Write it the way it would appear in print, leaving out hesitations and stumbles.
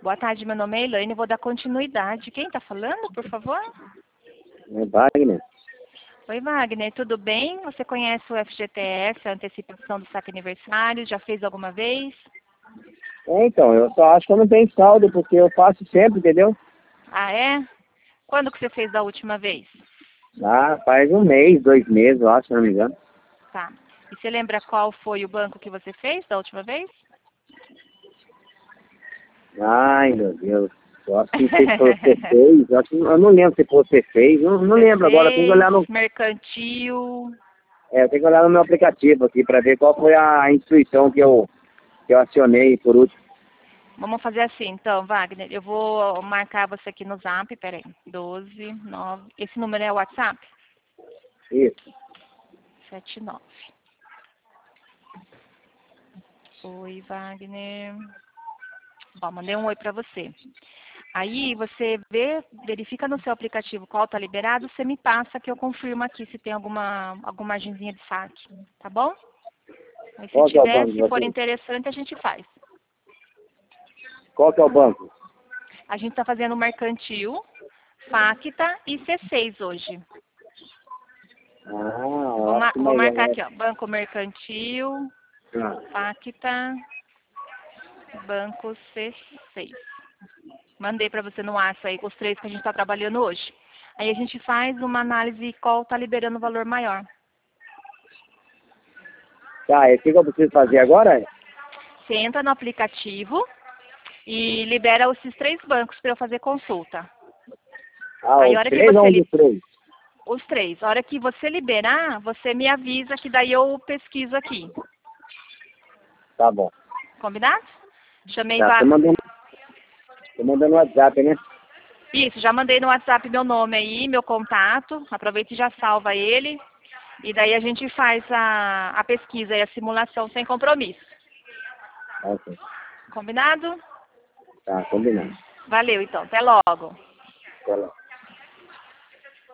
Boa tarde, meu nome é Elaine, vou dar continuidade. Quem está falando, por favor? É Wagner. Oi, Wagner, tudo bem? Você conhece o FGTS, a antecipação do saque aniversário? Já fez alguma vez? Então, eu só acho que eu não tenho saldo, porque eu faço sempre, entendeu? Ah, é? Quando que você fez da última vez? Ah, faz um mês, 2 meses, eu acho, se não me engano. Tá. E você lembra qual foi o banco que você fez da última vez? Ai, meu Deus. Eu acho que se você fez, eu não lembro se você fez, não lembro agora, tem que C6, olhar no, mercantil. eu tenho que olhar no meu aplicativo aqui para ver qual foi a instituição que eu acionei por último. Vamos fazer assim, então, Wagner. Eu vou marcar você aqui no Zap, peraí. 12, 9. Esse número é o WhatsApp? Isso. 79. Oi, Wagner. Ó, mandei um oi pra você. Aí você verifica no seu aplicativo qual tá liberado, você me passa que eu confirmo aqui se tem alguma margenzinha de saque, tá bom? Aí se Qual que é o tiver, banco de se for vocês? interessante, a gente faz. Qual que é o banco? A gente tá fazendo mercantil, Facta e C6 hoje. Ah, eu acho que Vou marcar melhor. aqui, ó. Banco Mercantil, Ah, Facta, Banco C6. Mandei para você no WhatsApp aí com os três que a gente está trabalhando hoje. Aí a gente faz uma análise qual está liberando o valor maior. tá, e o que eu preciso fazer agora? Você entra no aplicativo e libera esses três bancos para eu fazer consulta. Ah, Aí os a hora que três ou você um dos três? os três, a hora que você liberar, você me avisa que daí eu pesquiso aqui. Tá bom. Combinado? Chamei Tá, tô mandando no WhatsApp, né? Isso, já mandei no WhatsApp meu nome aí, meu contato. Aproveita e já salva ele. E daí a gente faz a pesquisa e a simulação sem compromisso. Ok. Combinado? Tá, combinado. Valeu, então. Até logo. Até lá.